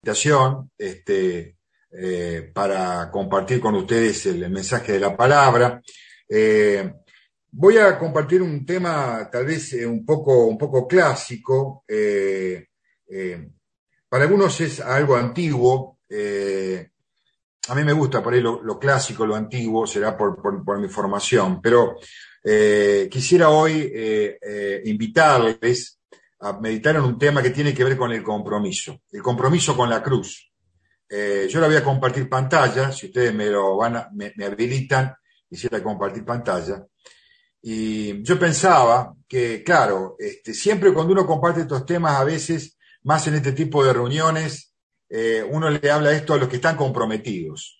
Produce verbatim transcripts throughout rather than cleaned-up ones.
invitación este, eh, para compartir con ustedes el, el mensaje de la palabra. Eh, voy a compartir un tema tal vez eh, un poco, un poco clásico. Eh, eh, para algunos es algo antiguo. Eh, a mí me gusta por ahí lo, lo clásico, lo antiguo, será por, por, por mi formación, pero eh, quisiera hoy eh, eh, invitarles a meditar en un tema que tiene que ver con el compromiso, el compromiso con la cruz. Eh, yo la voy a compartir pantalla, si ustedes me lo van a, me, me habilitan, quisiera compartir pantalla. Y yo pensaba que, claro, este, siempre cuando uno comparte estos temas, a veces, más en este tipo de reuniones, eh, uno le habla esto a los que están comprometidos.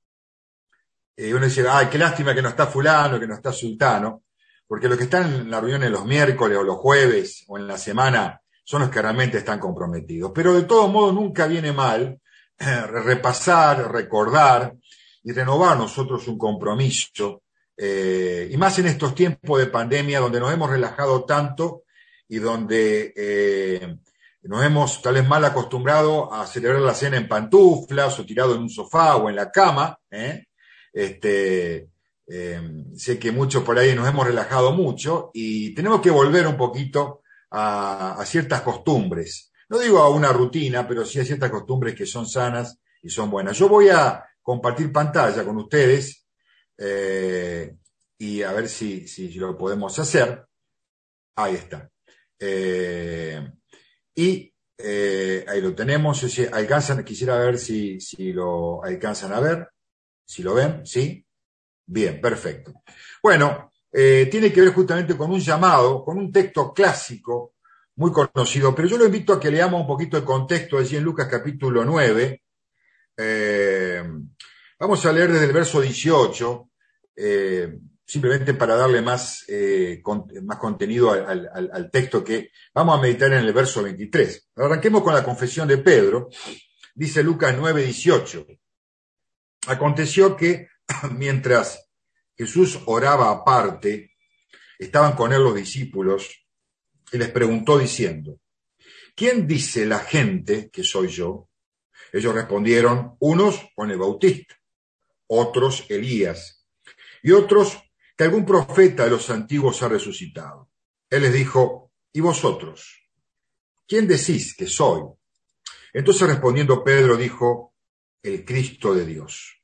Y eh, uno dice, ay, qué lástima que no está fulano, que no está sultano, porque los que están en la reunión los miércoles o los jueves o en la semana son los que realmente están comprometidos. Pero de todo modo nunca viene mal eh, repasar, recordar y renovar nosotros un compromiso, eh, y más en estos tiempos de pandemia donde nos hemos relajado tanto y donde eh, nos hemos tal vez mal acostumbrado a celebrar la cena en pantuflas o tirado en un sofá o en la cama, ¿eh? Este, eh, sé que muchos por ahí nos hemos relajado mucho y tenemos que volver un poquito a, a ciertas costumbres. No digo a una rutina, pero sí a ciertas costumbres que son sanas y son buenas. Yo voy a compartir pantalla con ustedes eh, y a ver si, si lo podemos hacer. Ahí está. Eh, y eh, ahí lo tenemos. Si alcanzan, quisiera ver si, si lo alcanzan a ver. Si lo ven, ¿sí? Bien, perfecto. Bueno, eh, tiene que ver justamente con un llamado, con un texto clásico, muy conocido, pero yo lo invito a que leamos un poquito el contexto allí en Lucas capítulo nueve. Eh, vamos a leer desde el verso dieciocho, eh, simplemente para darle más, eh, con, más contenido al, al, al texto que vamos a meditar en el verso veintitrés. Arranquemos con la confesión de Pedro. Dice Lucas nueve dieciocho. Aconteció que mientras Jesús oraba aparte, estaban con él los discípulos y les preguntó diciendo, ¿quién dice la gente que soy yo? Ellos respondieron, unos Juan el Bautista, otros Elías y otros que algún profeta de los antiguos ha resucitado. Él les dijo, ¿y vosotros? ¿Quién decís que soy? Entonces respondiendo Pedro dijo, el Cristo de Dios.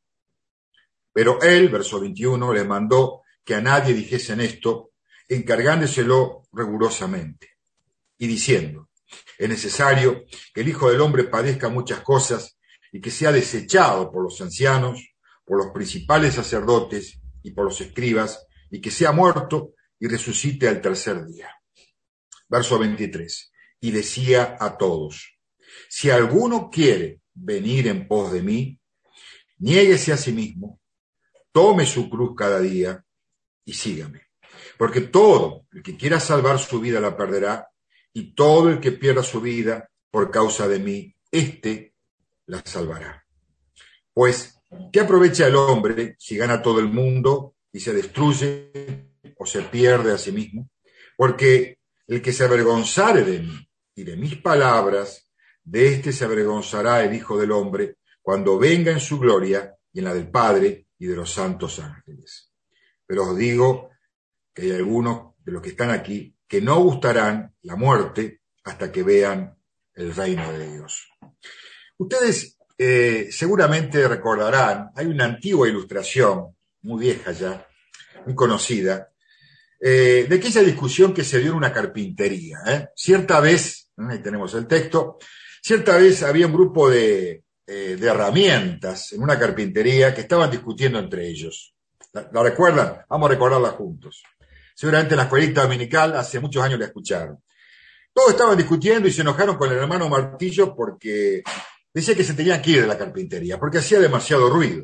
Pero él, verso veintiuno, le mandó que a nadie dijesen esto, encargándoselo rigurosamente, y diciendo, es necesario que el Hijo del Hombre padezca muchas cosas y que sea desechado por los ancianos, por los principales sacerdotes y por los escribas, y que sea muerto y resucite al tercer día. Verso veintitrés, y decía a todos, si alguno quiere venir en pos de mí, niéguese a sí mismo, tome su cruz cada día y sígame. Porque todo el que quiera salvar su vida la perderá, y todo el que pierda su vida por causa de mí, éste la salvará. Pues, ¿qué aprovecha el hombre si gana todo el mundo y se destruye o se pierde a sí mismo? Porque el que se avergonzare de mí y de mis palabras, de éste se avergonzará el Hijo del Hombre cuando venga en su gloria y en la del Padre y de los santos ángeles. Pero os digo que hay algunos de los que están aquí que no gustarán la muerte hasta que vean el reino de Dios. Ustedes eh, seguramente recordarán, hay una antigua ilustración, muy vieja ya, muy conocida, eh, de aquella discusión que se dio en una carpintería. ¿eh? Cierta vez, ahí tenemos el texto, cierta vez había un grupo de, eh, de herramientas en una carpintería que estaban discutiendo entre ellos. ¿La, la recuerdan? Vamos a recordarla juntos. Seguramente en la escuelita dominical hace muchos años la escucharon. Todos estaban discutiendo y se enojaron con el hermano Martillo porque decía que se tenían que ir de la carpintería, porque hacía demasiado ruido.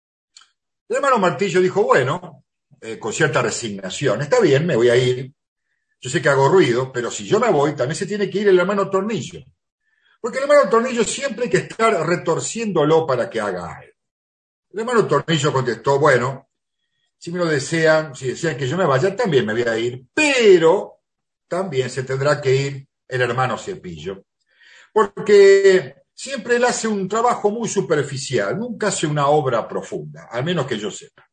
El hermano Martillo dijo, bueno, eh, con cierta resignación, está bien, me voy a ir. Yo sé que hago ruido, pero si yo me voy, también se tiene que ir el hermano Tornillo. Porque el hermano Tornillo siempre hay que estar retorciéndolo para que haga algo. El hermano Tornillo contestó, bueno, si me lo desean, si desean que yo me vaya, también me voy a ir, pero también se tendrá que ir el hermano Cepillo. Porque siempre él hace un trabajo muy superficial, nunca hace una obra profunda, al menos que yo sepa.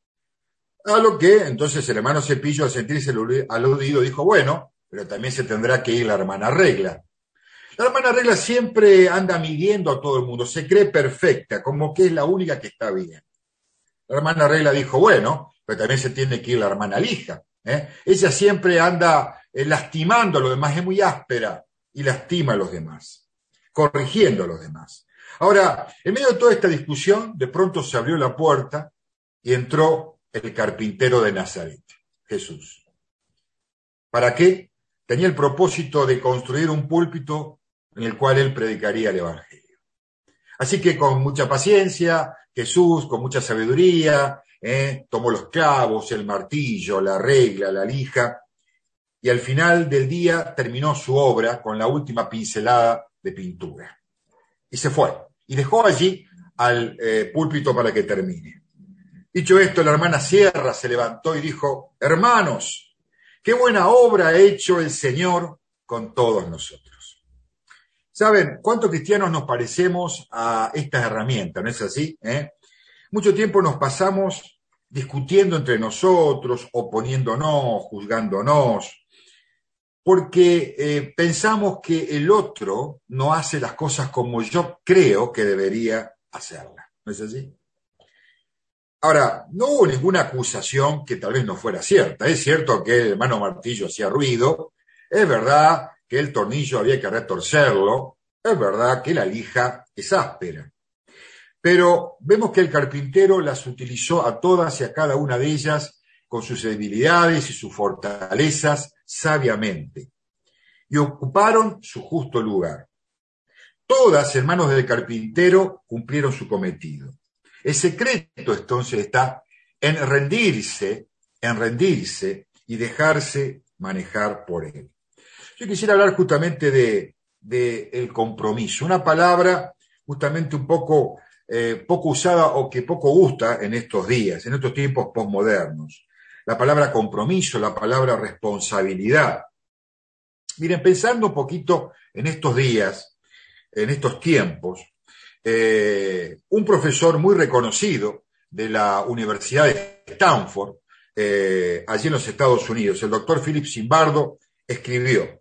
A lo que entonces el hermano Cepillo, al sentirse aludido, dijo, bueno, pero también se tendrá que ir la hermana Regla. La hermana Regla siempre anda midiendo a todo el mundo, se cree perfecta, como que es la única que está bien. La hermana Regla dijo, bueno, pero también se tiene que ir la hermana Lija. ¿eh? Ella siempre anda eh, lastimando a los demás, es muy áspera y lastima a los demás, corrigiendo a los demás. Ahora, en medio de toda esta discusión, de pronto se abrió la puerta y entró el carpintero de Nazaret, Jesús. ¿Para qué? Tenía el propósito de construir un púlpito en el cual él predicaría el Evangelio. Así que con mucha paciencia, Jesús, con mucha sabiduría, eh, tomó los clavos, el martillo, la regla, la lija, y al final del día terminó su obra con la última pincelada de pintura. Y se fue, y dejó allí al eh, púlpito para que termine. Dicho esto, la hermana Sierra se levantó y dijo, hermanos, qué buena obra ha hecho el Señor con todos nosotros. ¿Saben cuántos cristianos nos parecemos a estas herramientas? ¿No es así? ¿Eh? Mucho tiempo nos pasamos discutiendo entre nosotros, oponiéndonos, juzgándonos, porque eh, pensamos que el otro no hace las cosas como yo creo que debería hacerlas. ¿No es así? Ahora, no hubo ninguna acusación que tal vez no fuera cierta. Es cierto que el hermano Martillo hacía ruido, es verdad que el tornillo había que retorcerlo, es verdad que la lija es áspera. Pero vemos que el carpintero las utilizó a todas y a cada una de ellas con sus debilidades y sus fortalezas sabiamente. Y ocuparon su justo lugar. Todas, hermanos del carpintero, cumplieron su cometido. El secreto entonces está en rendirse, en rendirse y dejarse manejar por él. Yo quisiera hablar justamente de, de el compromiso, una palabra justamente un poco, eh, poco usada o que poco gusta en estos días, en estos tiempos posmodernos. La palabra compromiso, la palabra responsabilidad. Miren, pensando un poquito en estos días, en estos tiempos, eh, un profesor muy reconocido de la Universidad de Stanford, eh, allí en los Estados Unidos, el doctor Philip Zimbardo, escribió: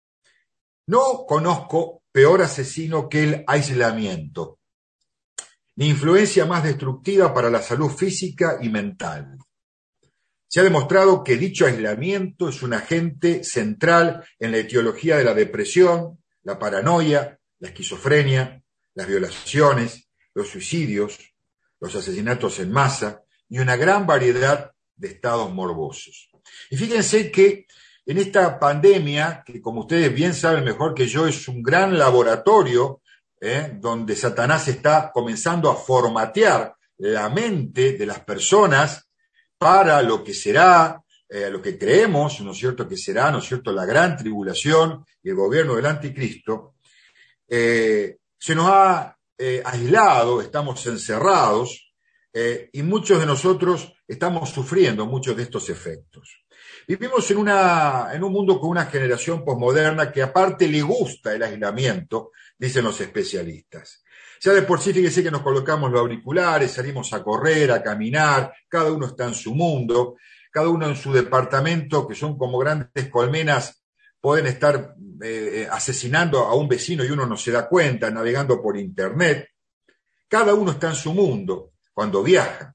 no conozco peor asesino que el aislamiento, ni influencia más destructiva para la salud física y mental. Se ha demostrado que dicho aislamiento es un agente central en la etiología de la depresión, la paranoia, la esquizofrenia, las violaciones, los suicidios, los asesinatos en masa y una gran variedad de estados morbosos. Y fíjense que en esta pandemia, que como ustedes bien saben mejor que yo, es un gran laboratorio, ¿eh? donde Satanás está comenzando a formatear la mente de las personas para lo que será, eh, lo que creemos, ¿no es cierto?, que será, ¿no es cierto?, la gran tribulación y el gobierno del anticristo. Eh, se nos ha eh, aislado, estamos encerrados, eh, y muchos de nosotros estamos sufriendo muchos de estos efectos. Vivimos en, una, en un mundo con una generación posmoderna que aparte le gusta el aislamiento, dicen los especialistas. Ya de por sí, fíjese que nos colocamos los auriculares, salimos a correr, a caminar, cada uno está en su mundo, cada uno en su departamento, que son como grandes colmenas, pueden estar eh, asesinando a un vecino y uno no se da cuenta, navegando por internet. Cada uno está en su mundo cuando viaja.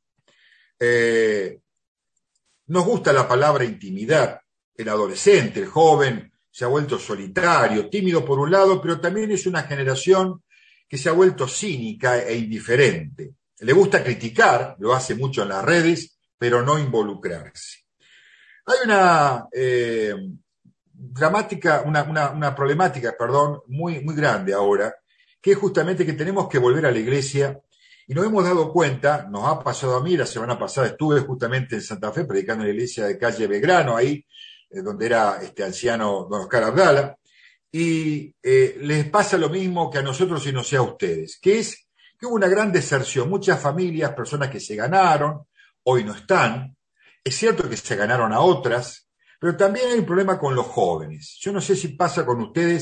Eh, nos gusta la palabra intimidad. El adolescente, el joven, se ha vuelto solitario, tímido por un lado, pero también es una generación que se ha vuelto cínica e indiferente. Le gusta criticar, lo hace mucho en las redes, pero no involucrarse. Hay una eh, dramática, una, una, una problemática, perdón, muy, muy grande ahora, que es justamente que tenemos que volver a la iglesia, y nos hemos dado cuenta, nos ha pasado a mí, la semana pasada estuve justamente en Santa Fe predicando en la iglesia de calle Belgrano, ahí eh, donde era este anciano don Oscar Abdala, y eh, les pasa lo mismo que a nosotros y no sea a ustedes, que es que hubo una gran deserción, muchas familias, personas que se ganaron, hoy no están, es cierto que se ganaron a otras, pero también hay un problema con los jóvenes. Yo no sé si pasa con ustedes,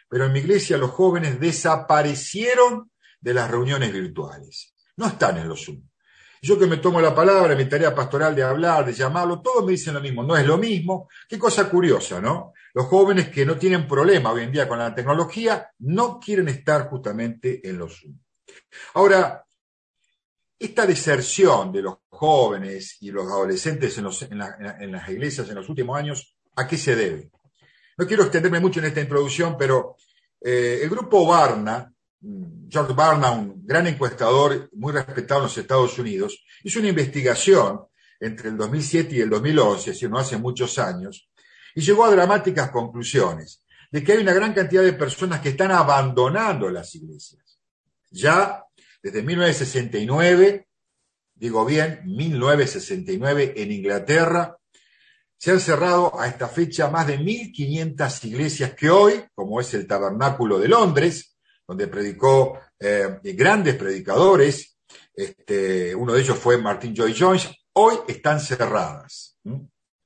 pero en mi iglesia los jóvenes desaparecieron de las reuniones virtuales. No están en los Zoom. Yo que me tomo la palabra, mi tarea pastoral de hablar, de llamarlo, todos me dicen lo mismo, no es lo mismo. Qué cosa curiosa, ¿no? Los jóvenes que no tienen problema hoy en día con la tecnología no quieren estar justamente en los Zoom. Ahora, esta deserción de los jóvenes y los adolescentes en, los, en, la, en las iglesias en los últimos años, ¿a qué se debe? No quiero extenderme mucho en esta introducción, pero eh, el grupo Barna, George Barna, un gran encuestador muy respetado en los Estados Unidos, hizo una investigación entre el dos mil siete y el dos mil once, es decir, no hace muchos años, y llegó a dramáticas conclusiones de que hay una gran cantidad de personas que están abandonando las iglesias. Ya desde mil novecientos sesenta y nueve, digo bien, mil novecientos sesenta y nueve en Inglaterra, se han cerrado a esta fecha más de mil quinientas iglesias que hoy, como es el Tabernáculo de Londres, donde predicó eh, grandes predicadores, este, uno de ellos fue Martin Lloyd-Jones, hoy están cerradas. ¿Mm?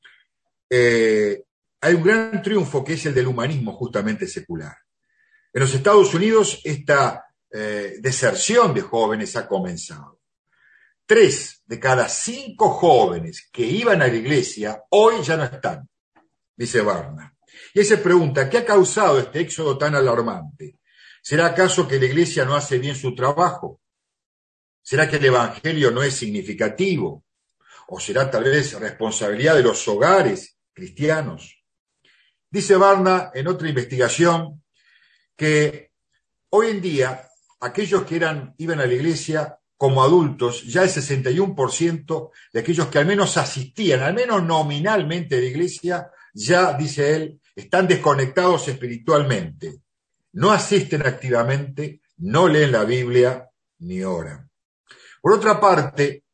Eh, hay un gran triunfo que es el del humanismo justamente secular. En los Estados Unidos esta eh, deserción de jóvenes ha comenzado. Tres de cada cinco jóvenes que iban a la iglesia hoy ya no están, dice Barna. Y él se pregunta, ¿qué ha causado este éxodo tan alarmante? ¿Será acaso que la iglesia no hace bien su trabajo? ¿Será que el evangelio no es significativo? ¿O será tal vez responsabilidad de los hogares cristianos? Dice Barna en otra investigación que hoy en día aquellos que eran, iban a la iglesia como adultos, ya el sesenta y uno por ciento de aquellos que al menos asistían, al menos nominalmente a la iglesia, ya, dice él, están desconectados espiritualmente. No asisten activamente, no leen la Biblia, ni oran. Por otra parte,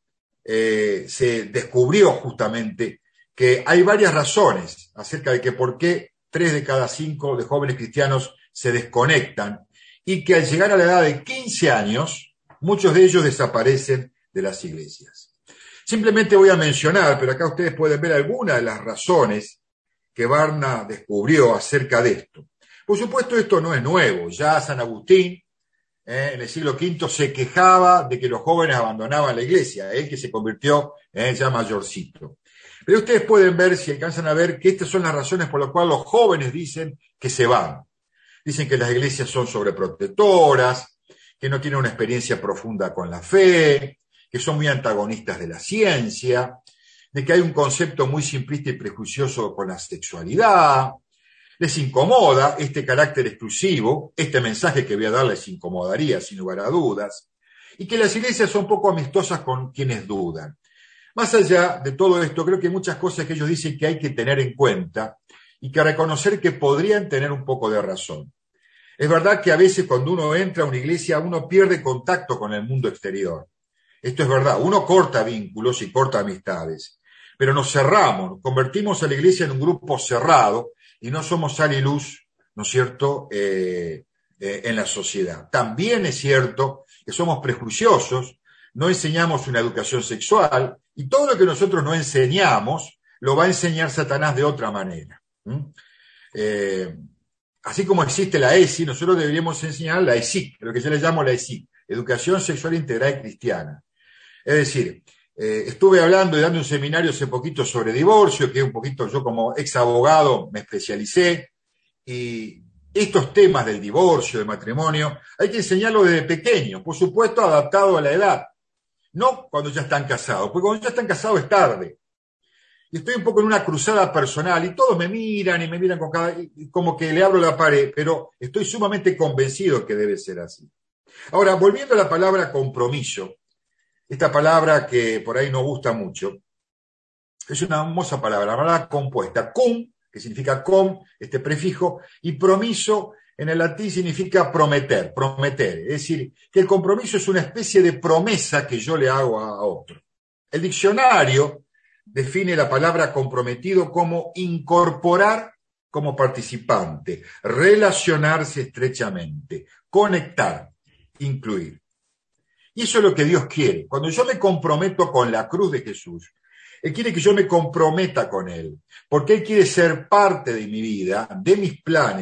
eh, se descubrió justamente que hay varias razones acerca de que por qué tres de cada cinco de jóvenes cristianos se desconectan y que al llegar a la edad de quince años, muchos de ellos desaparecen de las iglesias. Simplemente voy a mencionar, pero acá ustedes pueden ver algunas de las razones que Barna descubrió acerca de esto. Por supuesto, esto no es nuevo. Ya San Agustín, eh, en el siglo quinto, se quejaba de que los jóvenes abandonaban la iglesia, él que se convirtió en eh, ya mayorcito. Pero ustedes pueden ver, si alcanzan a ver, que estas son las razones por las cuales los jóvenes dicen que se van. Dicen que las iglesias son sobreprotectoras, que no tienen una experiencia profunda con la fe, que son muy antagonistas de la ciencia, de que hay un concepto muy simplista y prejuicioso con la sexualidad. Les incomoda este carácter exclusivo, este mensaje que voy a dar les incomodaría sin lugar a dudas, y que las iglesias son poco amistosas con quienes dudan. Más allá de todo esto, creo que hay muchas cosas que ellos dicen que hay que tener en cuenta y que reconocer que podrían tener un poco de razón. Es verdad que a veces cuando uno entra a una iglesia uno pierde contacto con el mundo exterior. Esto es verdad, uno corta vínculos y corta amistades, pero nos cerramos, convertimos a la iglesia en un grupo cerrado y no somos sal y luz, ¿no es cierto?, eh, eh, en la sociedad. También es cierto que somos prejuiciosos, no enseñamos una educación sexual y todo lo que nosotros no enseñamos lo va a enseñar Satanás de otra manera. ¿Mm? Eh, Así como existe la E S I, nosotros deberíamos enseñar la E S I C, lo que yo le llamo la E S I C, Educación Sexual Integral y Cristiana. Es decir, eh, estuve hablando y dando un seminario hace poquito sobre divorcio, que un poquito yo como ex abogado me especialicé, y estos temas del divorcio, del matrimonio, hay que enseñarlo desde pequeño, por supuesto adaptado a la edad, no cuando ya están casados, porque cuando ya están casados es tarde. Y estoy un poco en una cruzada personal y todos me miran y me miran con cada, como que le abro la pared, pero estoy sumamente convencido que debe ser así. Ahora, volviendo a la palabra compromiso, esta palabra que por ahí no gusta mucho, es una hermosa palabra, la palabra compuesta, cum, que significa com, este prefijo, y promiso en el latín significa prometer, prometer, es decir, que el compromiso es una especie de promesa que yo le hago a otro. El diccionario define la palabra comprometido como incorporar como participante, relacionarse estrechamente, conectar, incluir. Y eso es lo que Dios quiere. Cuando yo me comprometo con la cruz de Jesús, Él quiere que yo me comprometa con Él, porque Él quiere ser parte de mi vida, de mis planes,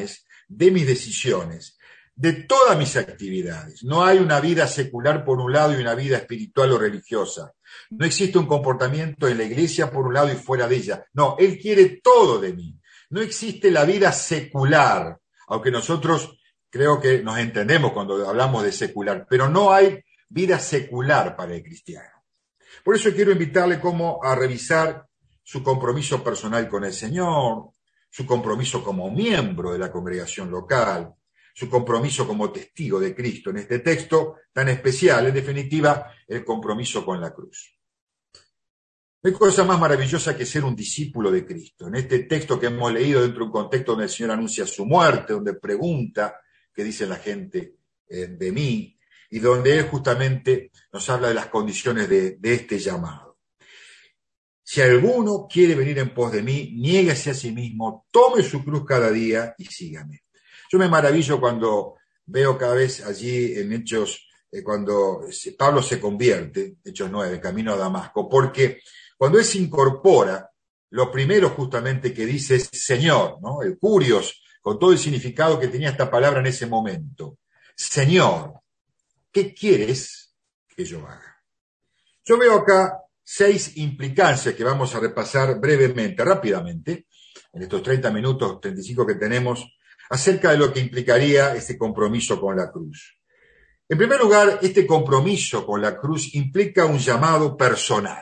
de mis decisiones, de todas mis actividades. No hay una vida secular por un lado y una vida espiritual o religiosa. No existe un comportamiento en la iglesia por un lado y fuera de ella. No, Él quiere todo de mí. No existe la vida secular, aunque nosotros creo que nos entendemos cuando hablamos de secular, pero no hay vida secular para el cristiano. Por eso quiero invitarle como a revisar su compromiso personal con el Señor, su compromiso como miembro de la congregación local, su compromiso como testigo de Cristo en este texto tan especial, en definitiva, el compromiso con la cruz. No hay cosa más maravillosa que ser un discípulo de Cristo. En este texto que hemos leído dentro de un contexto donde el Señor anuncia su muerte, donde pregunta qué dice la gente eh, de mí, y donde Él justamente nos habla de las condiciones de, de este llamado. Si alguno quiere venir en pos de mí, niéguese a sí mismo, tome su cruz cada día y sígame. Yo me maravillo cuando veo cada vez allí en Hechos, eh, cuando Pablo se convierte, Hechos nueve, camino a Damasco, porque cuando él se incorpora, lo primero justamente que dice es Señor, ¿no? El curios, con todo el significado que tenía esta palabra en ese momento. Señor, ¿qué quieres que yo haga? Yo veo acá seis implicancias que vamos a repasar brevemente, rápidamente, en estos treinta minutos, treinta y cinco que tenemos, acerca de lo que implicaría este compromiso con la cruz. En primer lugar, este compromiso con la cruz implica un llamado personal,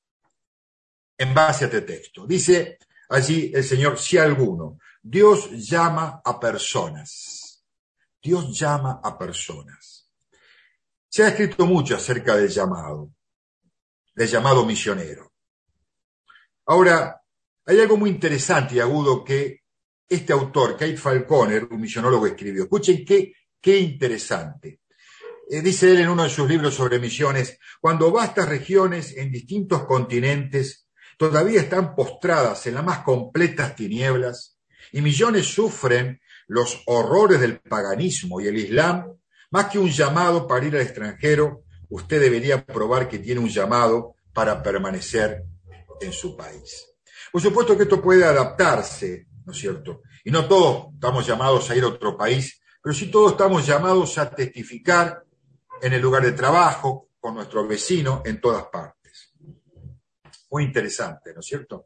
en base a este texto. Dice allí el Señor, si alguno, Dios llama a personas. Dios llama a personas. Se ha escrito mucho acerca del llamado, del llamado misionero. Ahora, hay algo muy interesante y agudo que este autor, Kate Falconer, un misionólogo, escribió. Escuchen qué, qué interesante. Eh, dice él en uno de sus libros sobre misiones, cuando vastas regiones en distintos continentes todavía están postradas en las más completas tinieblas y millones sufren los horrores del paganismo y el Islam, más que un llamado para ir al extranjero, usted debería probar que tiene un llamado para permanecer en su país. Por supuesto que esto puede adaptarse, ¿no es cierto? Y no todos estamos llamados a ir a otro país, pero sí todos estamos llamados a testificar en el lugar de trabajo, con nuestro vecino, en todas partes. Muy interesante, ¿no es cierto?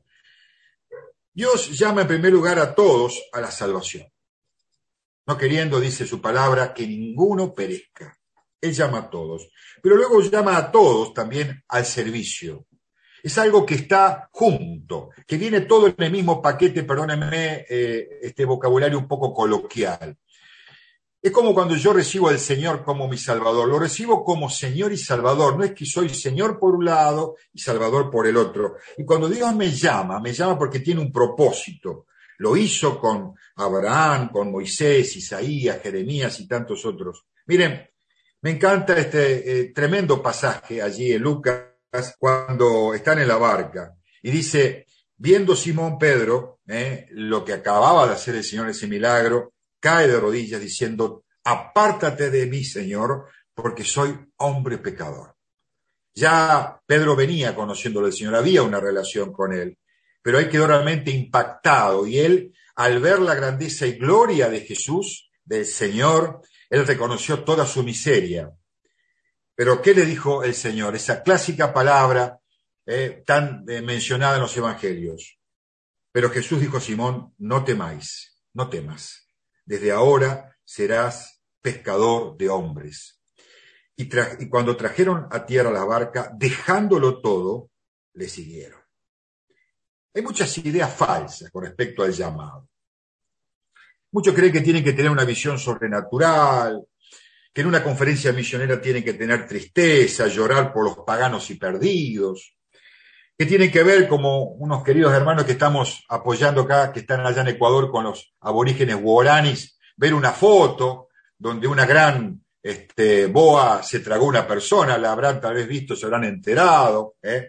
Dios llama en primer lugar a todos a la salvación. No queriendo, dice su palabra, que ninguno perezca. Él llama a todos. Pero luego llama a todos también al servicio. Es algo que está junto, que viene todo en el mismo paquete, perdónenme eh, este vocabulario un poco coloquial. Es como cuando yo recibo al Señor como mi Salvador, lo recibo como Señor y Salvador, no es que soy Señor por un lado y Salvador por el otro. Y cuando Dios me llama, me llama porque tiene un propósito. Lo hizo con Abraham, con Moisés, Isaías, Jeremías y tantos otros. Miren, me encanta este eh, tremendo pasaje allí en Lucas, cuando están en la barca, y dice, viendo Simón Pedro, eh, lo que acababa de hacer el Señor, ese milagro, cae de rodillas diciendo, apártate de mí, Señor, porque soy hombre pecador. Ya Pedro venía conociéndolo al Señor, había una relación con él, pero él quedó realmente impactado, y él, al ver la grandeza y gloria de Jesús, del Señor, él reconoció toda su miseria. Pero ¿qué le dijo el Señor? Esa clásica palabra eh, tan eh, mencionada en los evangelios. Pero Jesús dijo a Simón, no temáis, no temas. Desde ahora serás pescador de hombres. Y, tra- y cuando trajeron a tierra la barca, dejándolo todo, le siguieron. Hay muchas ideas falsas con respecto al llamado. Muchos creen que tienen que tener una visión sobrenatural, que en una conferencia misionera tienen que tener tristeza, llorar por los paganos y perdidos, que tienen que ver, como unos queridos hermanos que estamos apoyando acá, que están allá en Ecuador con los aborígenes guaraníes, ver una foto donde una gran este, boa se tragó una persona, la habrán tal vez visto, se habrán enterado, ¿eh?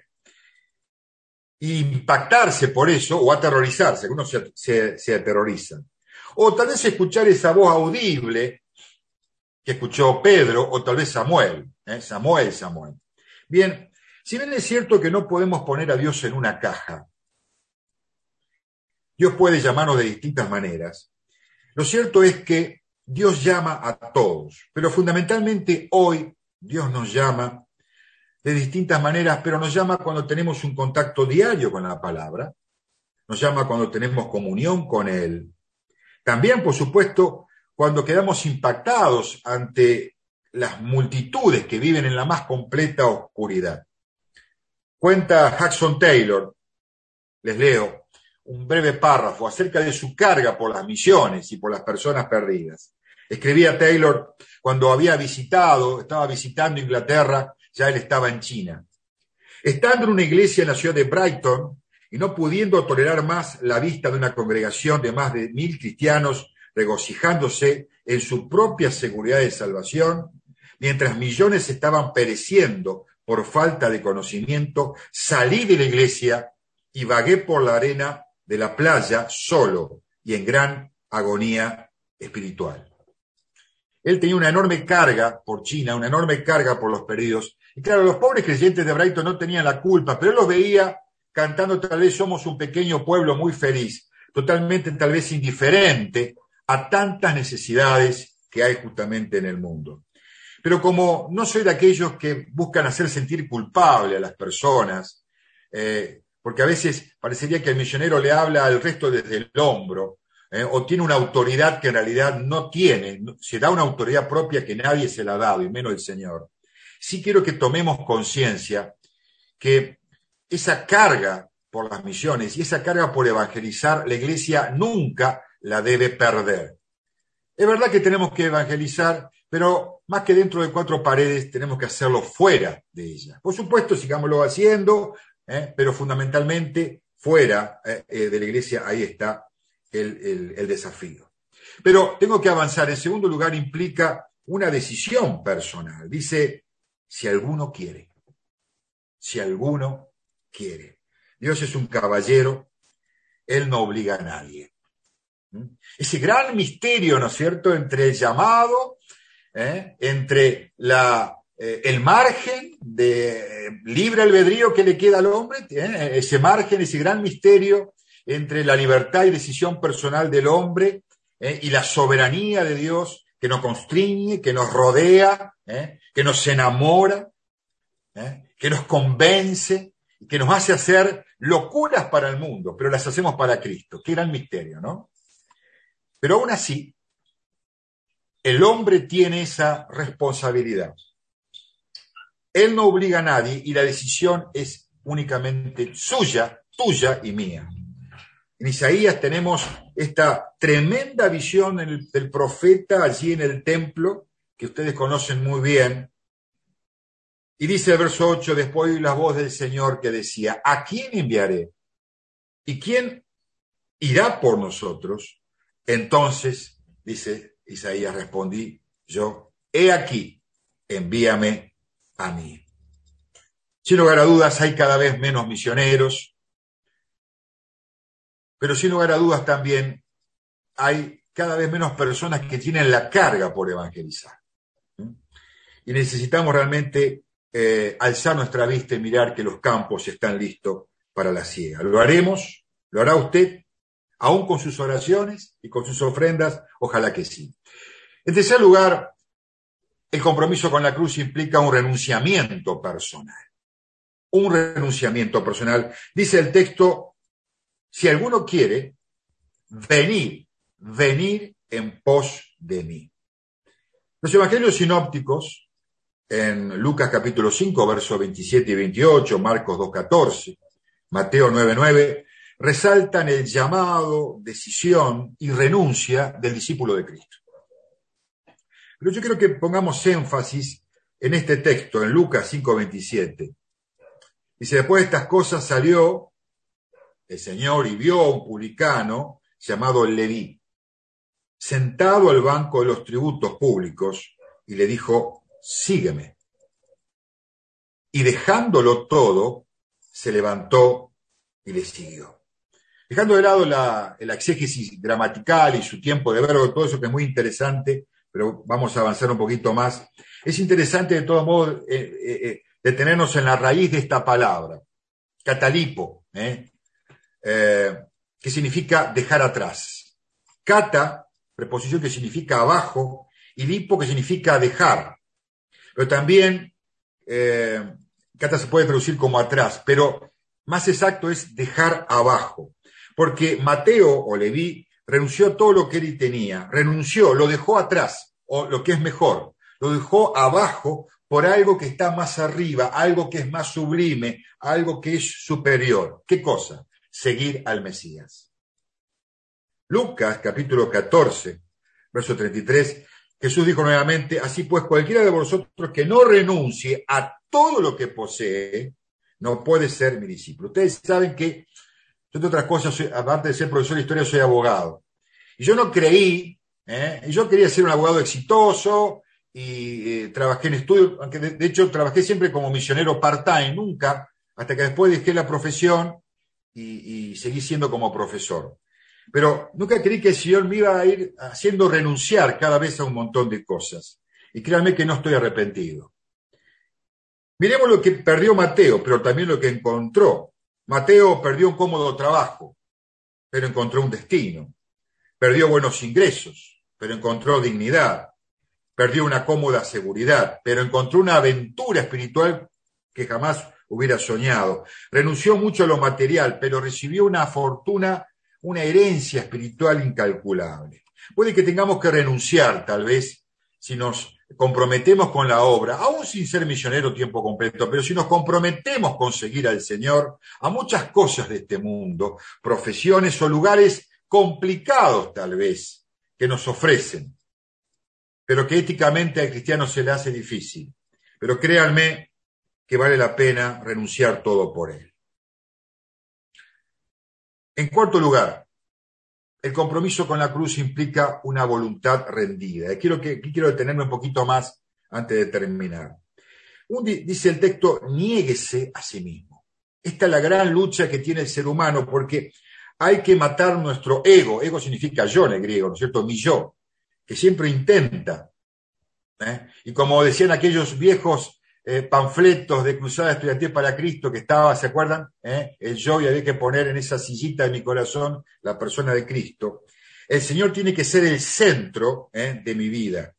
Y impactarse por eso, o aterrorizarse, que uno se, se, se aterroriza. O tal vez escuchar esa voz audible que escuchó Pedro, o tal vez Samuel, ¿eh? Samuel, Samuel. Bien, si bien es cierto que no podemos poner a Dios en una caja, Dios puede llamarnos de distintas maneras, Lo cierto es que Dios llama a todos, pero fundamentalmente hoy Dios nos llama de distintas maneras, pero nos llama cuando tenemos un contacto diario con la palabra, nos llama cuando tenemos comunión con Él. También, por supuesto, cuando quedamos impactados ante las multitudes que viven en la más completa oscuridad. Cuenta Hudson Taylor, les leo, un breve párrafo acerca de su carga por las misiones y por las personas perdidas. Escribía Taylor cuando había visitado, estaba visitando Inglaterra, ya él estaba en China. Estando en una iglesia en la ciudad de Brighton y no pudiendo tolerar más la vista de una congregación de más de mil cristianos regocijándose en su propia seguridad de salvación, mientras millones estaban pereciendo por falta de conocimiento, salí de la iglesia y vagué por la arena de la playa solo y en gran agonía espiritual. Él tenía una enorme carga por China, una enorme carga por los perdidos. Y claro, los pobres creyentes de Brighton no tenían la culpa, pero él los veía cantando tal vez somos un pequeño pueblo muy feliz, totalmente tal vez indiferente a tantas necesidades que hay justamente en el mundo. Pero como no soy de aquellos que buscan hacer sentir culpable a las personas, eh, porque a veces parecería que el misionero le habla al resto desde el hombro, eh, o tiene una autoridad que en realidad no tiene, se da una autoridad propia que nadie se la ha dado, y menos el Señor. Sí quiero que tomemos conciencia que esa carga por las misiones y esa carga por evangelizar, la Iglesia nunca la debe perder. Es verdad que tenemos que evangelizar, pero más que dentro de cuatro paredes, tenemos que hacerlo fuera de ella. Por supuesto, sigámoslo haciendo, eh, pero fundamentalmente fuera eh, de la Iglesia, ahí está el, el, el desafío. Pero tengo que avanzar. En segundo lugar, implica una decisión personal. Dice, si alguno quiere, si alguno quiere. Dios es un caballero, Él no obliga a nadie. Ese gran misterio, ¿no es cierto?, entre el llamado, ¿eh? entre la, eh, el margen de eh, libre albedrío que le queda al hombre, ¿eh? ese margen, ese gran misterio entre la libertad y decisión personal del hombre ¿eh? y la soberanía de Dios que nos constriñe, que nos rodea, ¿eh? que nos enamora, ¿eh? que nos convence, que nos hace hacer locuras para el mundo, pero las hacemos para Cristo. Qué gran misterio, ¿no? Pero aún así, el hombre tiene esa responsabilidad. Él no obliga a nadie y la decisión es únicamente suya, tuya y mía. En Isaías tenemos esta tremenda visión del, del profeta allí en el templo, que ustedes conocen muy bien. Y dice el verso ocho, después oí la voz del Señor que decía, ¿a quién enviaré? ¿Y quién irá por nosotros? Entonces, dice Isaías, respondí yo, he aquí, envíame a mí. Sin lugar a dudas, hay cada vez menos misioneros, pero sin lugar a dudas también hay cada vez menos personas que tienen la carga por evangelizar. Y necesitamos realmente eh, alzar nuestra vista y mirar que los campos están listos para la siega. ¿Lo haremos? ¿Lo hará usted? Aún con sus oraciones y con sus ofrendas, ojalá que sí. En tercer lugar, el compromiso con la cruz implica un renunciamiento personal. Un renunciamiento personal. Dice el texto, si alguno quiere, venir, venir en pos de mí. Los evangelios sinópticos, en Lucas capítulo cinco, versos veintisiete y veintiocho, Marcos dos, catorce, Mateo nueve, nueve, resaltan el llamado, decisión y renuncia del discípulo de Cristo. Pero yo quiero que pongamos énfasis en este texto, en Lucas cinco, veintisiete. Dice, después de estas cosas salió el Señor y vio a un publicano llamado Leví, sentado al banco de los tributos públicos, y le dijo, sígueme. Y dejándolo todo, se levantó y le siguió. Dejando de lado la, la exégesis gramatical y su tiempo de verbo, todo eso que es muy interesante, pero vamos a avanzar un poquito más. Es interesante, de todos modos, eh, eh, detenernos en la raíz de esta palabra, catalipo, ¿eh? Eh, que significa dejar atrás. Cata preposición que significa abajo, y lipo, que significa dejar. Pero también, eh, cata se puede traducir como atrás, pero más exacto es dejar abajo. Porque Mateo o Leví renunció a todo lo que él tenía, renunció, lo dejó atrás, o lo que es mejor, lo dejó abajo por algo que está más arriba, algo que es más sublime, algo que es superior. ¿Qué cosa? Seguir al Mesías. Lucas, capítulo catorce, verso treinta y tres, Jesús dijo nuevamente, así pues cualquiera de vosotros que no renuncie a todo lo que posee, no puede ser mi discípulo. Ustedes saben que, entre otras cosas, soy, aparte de ser profesor de historia, soy abogado. Y yo no creí, ¿eh? yo quería ser un abogado exitoso, y eh, trabajé en estudios, aunque de, de hecho trabajé siempre como misionero part-time, nunca, hasta que después dejé la profesión y, y seguí siendo como profesor. Pero nunca creí que el Señor me iba a ir haciendo renunciar cada vez a un montón de cosas. Y créanme que no estoy arrepentido. Miremos lo que perdió Mateo, pero también lo que encontró. Mateo perdió un cómodo trabajo, pero encontró un destino. Perdió buenos ingresos, pero encontró dignidad. Perdió una cómoda seguridad, pero encontró una aventura espiritual que jamás hubiera soñado. Renunció mucho a lo material, pero recibió una fortuna, una herencia espiritual incalculable. Puede que tengamos que renunciar, tal vez, si nos comprometemos con la obra, aún sin ser misionero tiempo completo, pero si nos comprometemos con seguir al Señor, a muchas cosas de este mundo, profesiones o lugares complicados, tal vez, que nos ofrecen, pero que éticamente al cristiano se le hace difícil. Pero créanme que vale la pena renunciar todo por él. En cuarto lugar, el compromiso con la cruz implica una voluntad rendida. Y quiero, que, quiero detenerme un poquito más antes de terminar. Un, dice el texto, niéguese a sí mismo. Esta es la gran lucha que tiene el ser humano, porque hay que matar nuestro ego. Ego significa yo en el griego, ¿no es cierto? Mi yo, que siempre intenta. ¿eh? Y como decían aquellos viejos eh, panfletos de Cruzada Estudiantil para Cristo que estaba, ¿se acuerdan? ¿Eh? El yo, y había que poner en esa sillita de mi corazón la persona de Cristo. El Señor tiene que ser el centro ¿eh? de mi vida.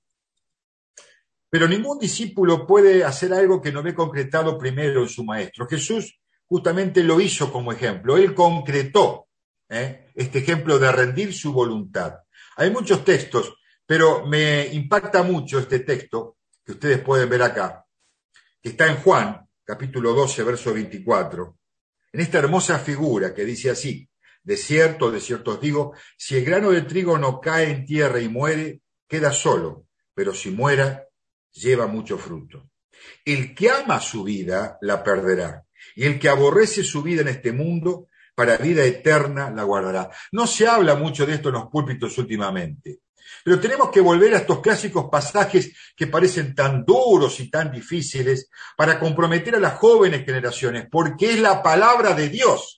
Pero ningún discípulo puede hacer algo que no ve concretado primero en su maestro. Jesús justamente lo hizo como ejemplo. Él concretó ¿eh? este ejemplo de rendir su voluntad. Hay muchos textos, pero me impacta mucho este texto que ustedes pueden ver acá, que está en Juan, capítulo doce, verso veinticuatro, en esta hermosa figura que dice así, de cierto, de cierto os digo, si el grano de trigo no cae en tierra y muere, queda solo, pero si muera, lleva mucho fruto. El que ama su vida, la perderá, y el que aborrece su vida en este mundo, para vida eterna la guardará. No se habla mucho de esto en los púlpitos últimamente, pero tenemos que volver a estos clásicos pasajes que parecen tan duros y tan difíciles para comprometer a las jóvenes generaciones, porque es la palabra de Dios,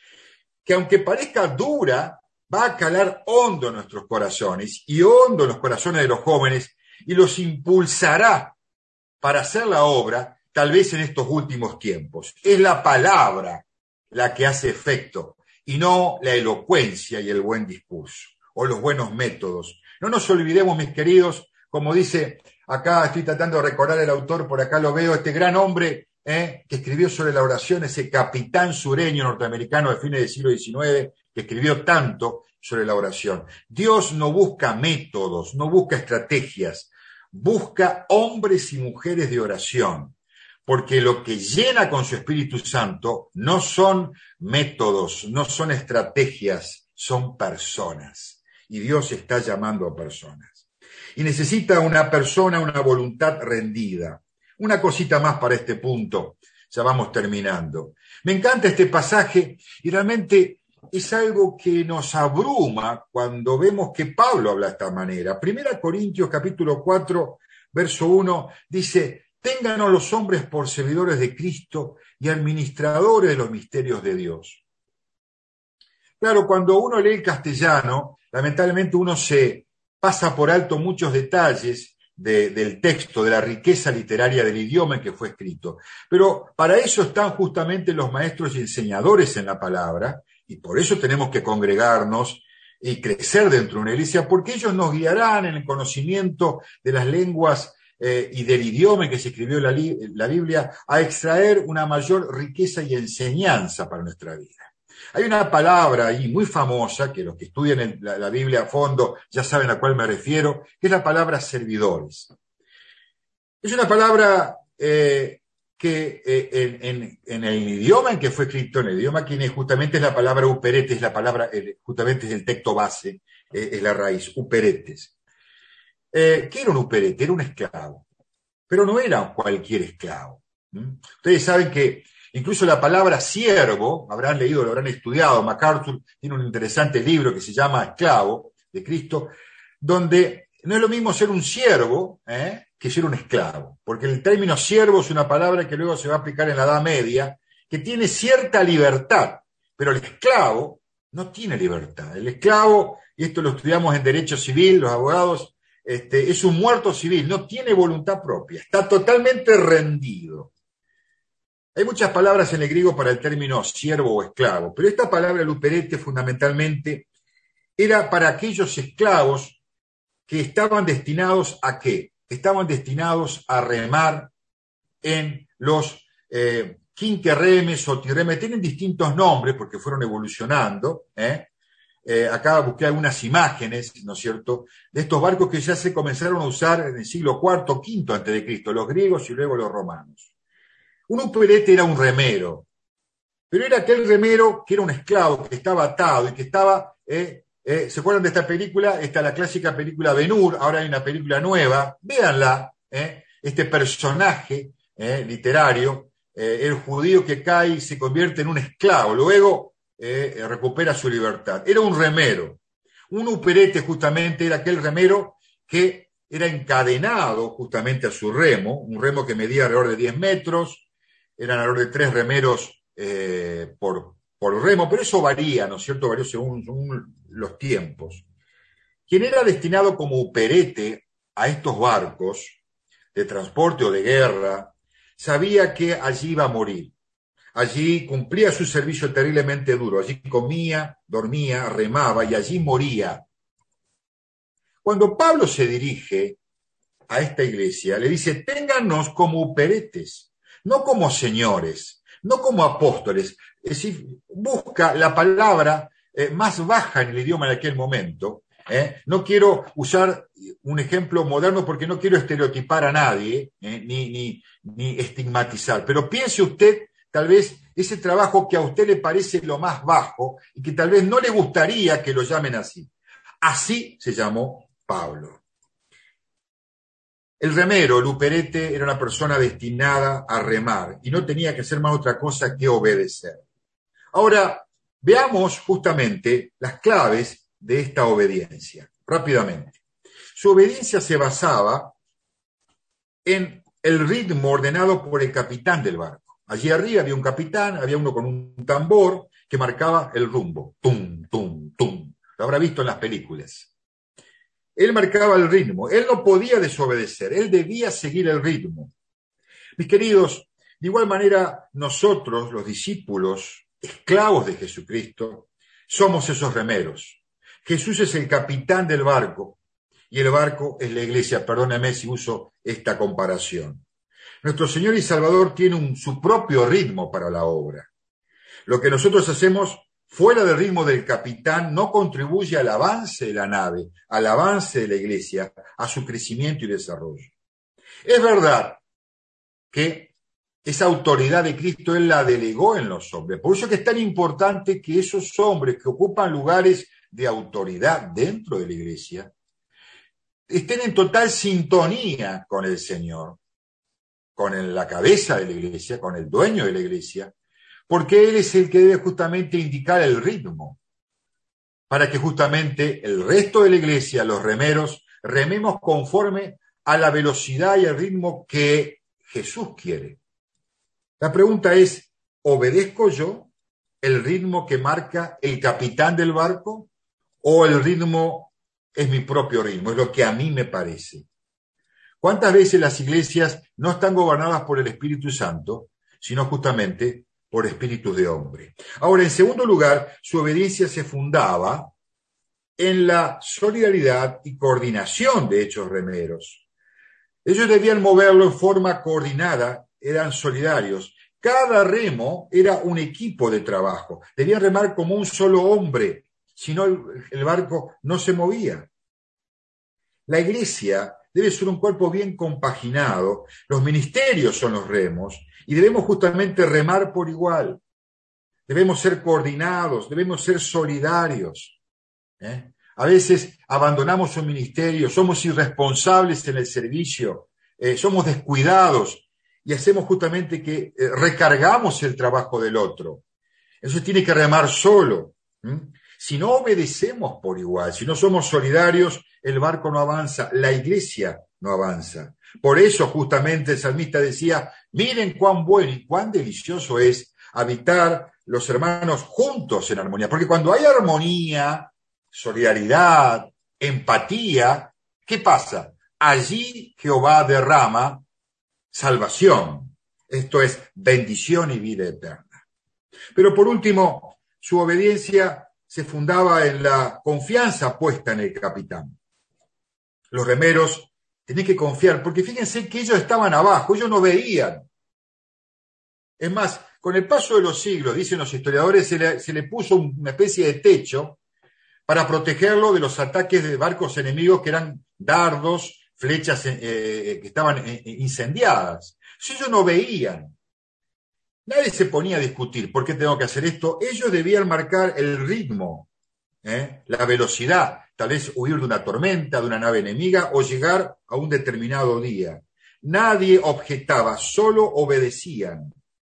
que aunque parezca dura, va a calar hondo en nuestros corazones y hondo en los corazones de los jóvenes y los impulsará para hacer la obra, tal vez en estos últimos tiempos. Es la palabra la que hace efecto y no la elocuencia y el buen discurso o los buenos métodos. No nos olvidemos, mis queridos, como dice, acá estoy tratando de recordar el autor, por acá lo veo, este gran hombre eh, que escribió sobre la oración, ese capitán sureño norteamericano de fines del siglo diecinueve, que escribió tanto sobre la oración. Dios no busca métodos, no busca estrategias, busca hombres y mujeres de oración, porque lo que llena con su Espíritu Santo no son métodos, no son estrategias, son personas. Y Dios está llamando a personas. Y necesita una persona, una voluntad rendida. Una cosita más para este punto, ya vamos terminando. Me encanta este pasaje y realmente es algo que nos abruma cuando vemos que Pablo habla de esta manera. Primera Corintios capítulo cuatro, verso uno, dice, ténganos los hombres por servidores de Cristo y administradores de los misterios de Dios. Claro, cuando uno lee el castellano, lamentablemente uno se pasa por alto muchos detalles de, del texto, de la riqueza literaria del idioma en que fue escrito. Pero para eso están justamente los maestros y enseñadores en la palabra, y por eso tenemos que congregarnos y crecer dentro de una iglesia, porque ellos nos guiarán en el conocimiento de las lenguas eh, y del idioma en que se escribió la, la Biblia, a extraer una mayor riqueza y enseñanza para nuestra vida. Hay una palabra ahí muy famosa, que los que estudian el, la, la Biblia a fondo ya saben a cuál me refiero, que es la palabra servidores. Es una palabra eh, que eh, en, en, en el idioma en que fue escrito, en el idioma que justamente es la palabra uperete, es la palabra, eh, justamente es el texto base, eh, es la raíz, uperetes. Eh, ¿Qué era un uperete? Era un esclavo, pero no era cualquier esclavo. ¿Mm? Ustedes saben que incluso la palabra siervo, habrán leído, lo habrán estudiado, MacArthur tiene un interesante libro que se llama Esclavo de Cristo, donde no es lo mismo ser un siervo ¿eh? que ser un esclavo, porque el término siervo es una palabra que luego se va a aplicar en la Edad Media, que tiene cierta libertad, pero el esclavo no tiene libertad. El esclavo, y esto lo estudiamos en Derecho Civil, los abogados, este, es un muerto civil, no tiene voluntad propia, está totalmente rendido. Hay muchas palabras en el griego para el término siervo o esclavo, pero esta palabra luperete fundamentalmente era para aquellos esclavos que estaban destinados a qué? Estaban destinados a remar en los eh, quinquerremes o tirremes, tienen distintos nombres porque fueron evolucionando, ¿eh? Eh, acá busqué algunas imágenes, ¿no es cierto?, de estos barcos que ya se comenzaron a usar en el siglo cuarto, quinto antes de Cristo, los griegos y luego los romanos. Un uperete era un remero, pero era aquel remero que era un esclavo, que estaba atado y que estaba, eh, eh, ¿se acuerdan de esta película? Está la clásica película Ben-Hur, ahora hay una película nueva, véanla, eh, este personaje eh, literario, eh, el judío que cae y se convierte en un esclavo, luego eh, recupera su libertad. Era un remero. Un uperete justamente era aquel remero que era encadenado justamente a su remo, un remo que medía alrededor de diez metros, eran alrededor de tres remeros eh, por, por remo, pero eso varía, ¿no es cierto? Varía según, según los tiempos. Quien era destinado como uperete a estos barcos de transporte o de guerra, sabía que allí iba a morir. Allí cumplía su servicio terriblemente duro, allí comía, dormía, remaba y allí moría. Cuando Pablo se dirige a esta iglesia, le dice, téngannos como uperetes, no como señores, no como apóstoles. Es decir, busca la palabra eh, más baja en el idioma de aquel momento. ¿eh? No quiero usar un ejemplo moderno porque no quiero estereotipar a nadie, eh, ni, ni, ni estigmatizar, pero piense usted tal vez ese trabajo que a usted le parece lo más bajo y que tal vez no le gustaría que lo llamen así. Así se llamó Pablo. El remero, el uperete, era una persona destinada a remar y no tenía que hacer más otra cosa que obedecer. Ahora, veamos justamente las claves de esta obediencia, rápidamente. Su obediencia se basaba en el ritmo ordenado por el capitán del barco. Allí arriba había un capitán, había uno con un tambor que marcaba el rumbo. Tum, tum, tum. Lo habrá visto en las películas. Él marcaba el ritmo, él no podía desobedecer, él debía seguir el ritmo. Mis queridos, de igual manera nosotros, los discípulos, esclavos de Jesucristo, somos esos remeros. Jesús es el capitán del barco y el barco es la iglesia, perdóname si uso esta comparación. Nuestro Señor y Salvador tiene un, su propio ritmo para la obra. Lo que nosotros hacemos fuera del ritmo del capitán no contribuye al avance de la nave, al avance de la iglesia, a su crecimiento y desarrollo. Es verdad que esa autoridad de Cristo Él la delegó en los hombres. Por eso es que es tan importante que esos hombres que ocupan lugares de autoridad dentro de la iglesia estén en total sintonía con el Señor, con la cabeza de la iglesia, con el dueño de la iglesia, porque Él es el que debe justamente indicar el ritmo, para que justamente el resto de la iglesia, los remeros, rememos conforme a la velocidad y el ritmo que Jesús quiere. La pregunta es, ¿obedezco yo el ritmo que marca el capitán del barco o el ritmo es mi propio ritmo, es lo que a mí me parece? ¿Cuántas veces las iglesias no están gobernadas por el Espíritu Santo, sino justamente por espíritus de hombre? Ahora, en segundo lugar, su obediencia se fundaba en la solidaridad y coordinación de hechos remeros. Ellos debían moverlo en forma coordinada, eran solidarios. Cada remo era un equipo de trabajo. Debían remar como un solo hombre, si no el barco no se movía. La iglesia debe ser un cuerpo bien compaginado. Los ministerios son los remos y debemos justamente remar por igual. Debemos ser coordinados, debemos ser solidarios. ¿Eh? A veces abandonamos un ministerio, somos irresponsables en el servicio, eh, somos descuidados y hacemos justamente que eh, recargamos el trabajo del otro. Eso tiene que remar solo. ¿Mm? Si no obedecemos por igual, si no somos solidarios, el barco no avanza, la iglesia no avanza. Por eso justamente el salmista decía, miren cuán bueno y cuán delicioso es habitar los hermanos juntos en armonía. Porque cuando hay armonía, solidaridad, empatía, ¿qué pasa? Allí Jehová derrama salvación. Esto es bendición y vida eterna. Pero por último, su obediencia se fundaba en la confianza puesta en el capitán. Los remeros tenían que confiar, porque fíjense que ellos estaban abajo, ellos no veían. Es más, con el paso de los siglos, dicen los historiadores, se le, se le puso una especie de techo para protegerlo de los ataques de barcos enemigos que eran dardos, flechas eh, que estaban eh, incendiadas. Si ellos no veían, nadie se ponía a discutir por qué tengo que hacer esto. Ellos debían marcar el ritmo, ¿eh? la velocidad, tal vez huir de una tormenta, de una nave enemiga o llegar a un determinado día. Nadie objetaba, solo obedecían.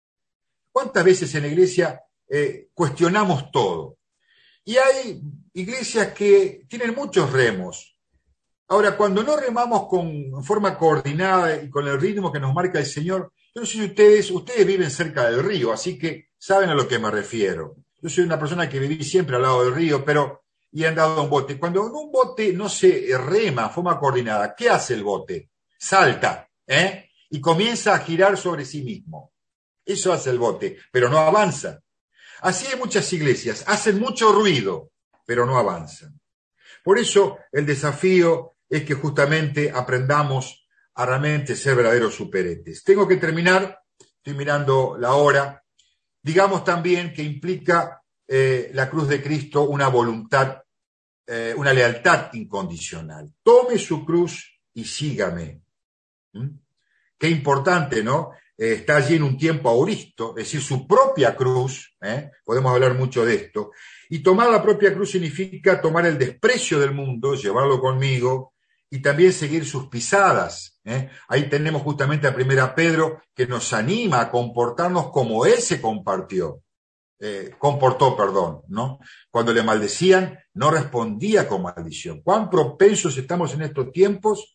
¿Cuántas veces en la iglesia eh, cuestionamos todo? Y hay iglesias que tienen muchos remos. Ahora, cuando no remamos con forma coordinada y con el ritmo que nos marca el Señor, yo no sé si ustedes, ustedes viven cerca del río, así que saben a lo que me refiero. Yo soy una persona que viví siempre al lado del río, pero y he andado en un bote. Cuando en un bote no se rema de forma coordinada, ¿qué hace el bote? Salta, ¿eh? Y comienza a girar sobre sí mismo. Eso hace el bote, pero no avanza. Así hay muchas iglesias, hacen mucho ruido, pero no avanzan. Por eso el desafío es que justamente aprendamos a realmente ser verdaderos superhéroes. Tengo que terminar, estoy mirando la hora. Digamos también que implica eh, la cruz de Cristo una voluntad, eh, una lealtad incondicional. Tome su cruz y sígame. ¿Mm? Qué importante, ¿no? Eh, está allí en un tiempo auristo, es decir, su propia cruz, ¿eh? Podemos hablar mucho de esto, y tomar la propia cruz significa tomar el desprecio del mundo, llevarlo conmigo, y también seguir sus pisadas. ¿eh? Ahí tenemos justamente a primera Pedro, que nos anima a comportarnos como él se compartió, eh, comportó, perdón, ¿no? Cuando le maldecían, no respondía con maldición. ¿Cuán propensos estamos en estos tiempos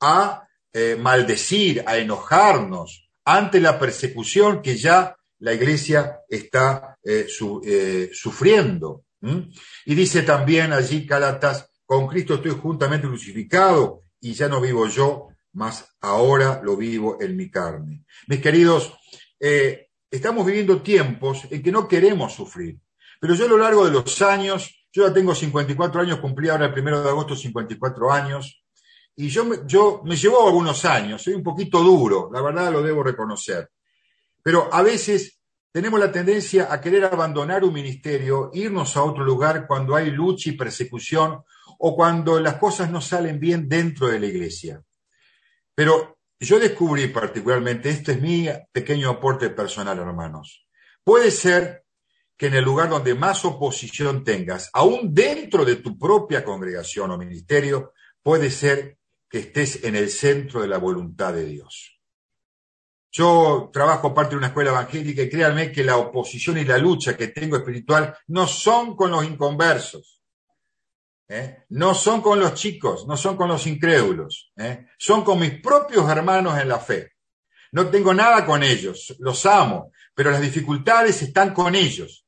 a eh, maldecir, a enojarnos, ante la persecución que ya la iglesia está eh, su, eh, sufriendo? ¿Mm? Y dice también allí Gálatas, con Cristo estoy juntamente crucificado y ya no vivo yo, mas ahora lo vivo en mi carne. Mis queridos, eh, estamos viviendo tiempos en que no queremos sufrir, pero yo a lo largo de los años, yo ya tengo cincuenta y cuatro años, cumplí ahora el primero de agosto cincuenta y cuatro años, y yo, yo me llevó algunos años, soy un poquito duro, la verdad lo debo reconocer. Pero a veces tenemos la tendencia a querer abandonar un ministerio, irnos a otro lugar cuando hay lucha y persecución o cuando las cosas no salen bien dentro de la iglesia. Pero yo descubrí particularmente, este es mi pequeño aporte personal, hermanos, puede ser que en el lugar donde más oposición tengas, aún dentro de tu propia congregación o ministerio, puede ser que estés en el centro de la voluntad de Dios. Yo trabajo parte de una escuela evangélica y créanme que la oposición y la lucha que tengo espiritual no son con los inconversos, ¿eh? no son con los chicos, no son con los incrédulos, ¿eh? son con mis propios hermanos en la fe. No tengo nada con ellos, los amo, pero las dificultades están con ellos.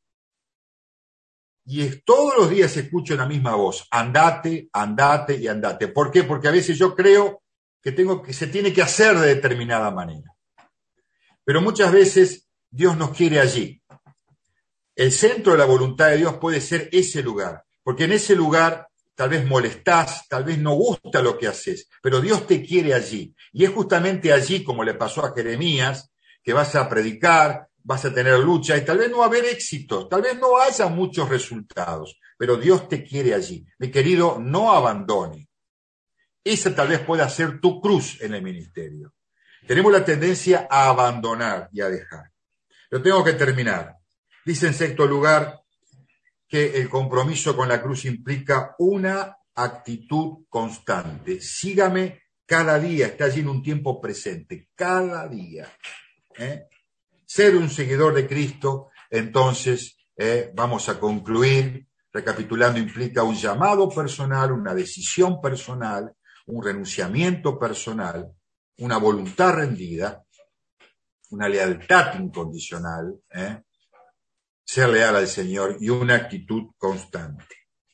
Y es, todos los días escucho la misma voz, andate, andate y andate. ¿Por qué? Porque a veces yo creo que, tengo, que se tiene que hacer de determinada manera. Pero muchas veces Dios nos quiere allí. El centro de la voluntad de Dios puede ser ese lugar, porque en ese lugar tal vez molestás, tal vez no gusta lo que haces, pero Dios te quiere allí. Y es justamente allí, como le pasó a Jeremías, que vas a predicar, vas a tener lucha y tal vez no va a haber éxito, tal vez no haya muchos resultados, pero Dios te quiere allí. Mi querido, no abandone. Esa tal vez pueda ser tu cruz en el ministerio. Tenemos la tendencia a abandonar y a dejar. Pero tengo que terminar. Dice en sexto lugar que el compromiso con la cruz implica una actitud constante. Sígame cada día, está allí en un tiempo presente, cada día. ¿Eh? Ser un seguidor de Cristo, entonces, eh, vamos a concluir, recapitulando, implica un llamado personal, una decisión personal, un renunciamiento personal, una voluntad rendida, una lealtad incondicional, ¿eh? ser leal al Señor y una actitud constante.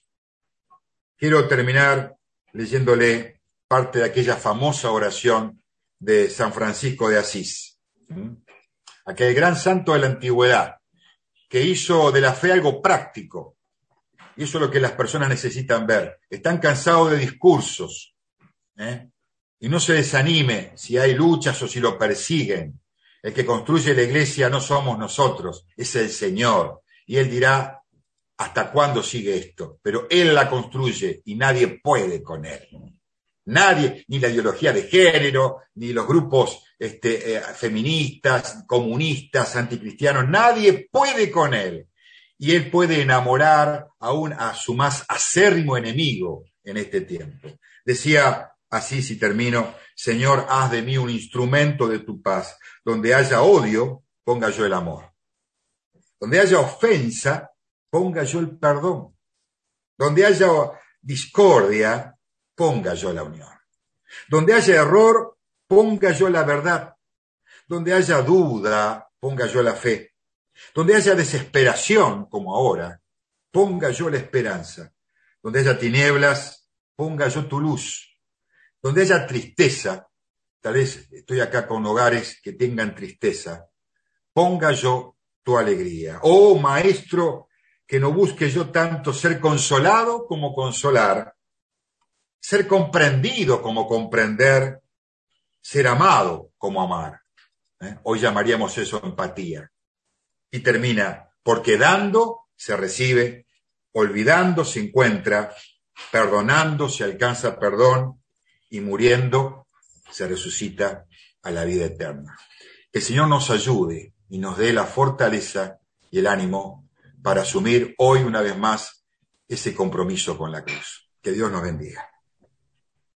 Quiero terminar leyéndole parte de aquella famosa oración de San Francisco de Asís, ¿Mm? aquel gran santo de la antigüedad, que hizo de la fe algo práctico. Y eso es lo que las personas necesitan ver. Están cansados de discursos, ¿eh? Y no se desanime si hay luchas o si lo persiguen. El que construye la iglesia no somos nosotros, es el Señor. Y Él dirá, ¿hasta cuándo sigue esto? Pero Él la construye y nadie puede con Él. Nadie, ni la ideología de género, ni los grupos este, eh, feministas, comunistas, anticristianos, nadie puede con Él. Y Él puede enamorar aún a su más acérrimo enemigo en este tiempo. Decía así, si termino, Señor, haz de mí un instrumento de tu paz. Donde haya odio, ponga yo el amor. Donde haya ofensa, ponga yo el perdón. Donde haya discordia, ponga yo la unión. Donde haya error, ponga yo la verdad. Donde haya duda, ponga yo la fe. Donde haya desesperación, como ahora, ponga yo la esperanza. Donde haya tinieblas, ponga yo tu luz. Donde haya tristeza, tal vez estoy acá con hogares que tengan tristeza, ponga yo tu alegría. Oh, Maestro, que no busque yo tanto ser consolado como consolar, ser comprendido como comprender, ser amado como amar. ¿Eh? Hoy llamaríamos eso empatía. Y termina, porque dando se recibe, olvidando se encuentra, perdonando se alcanza perdón y muriendo se resucita a la vida eterna. Que el Señor nos ayude y nos dé la fortaleza y el ánimo para asumir hoy una vez más ese compromiso con la cruz. Que Dios nos bendiga.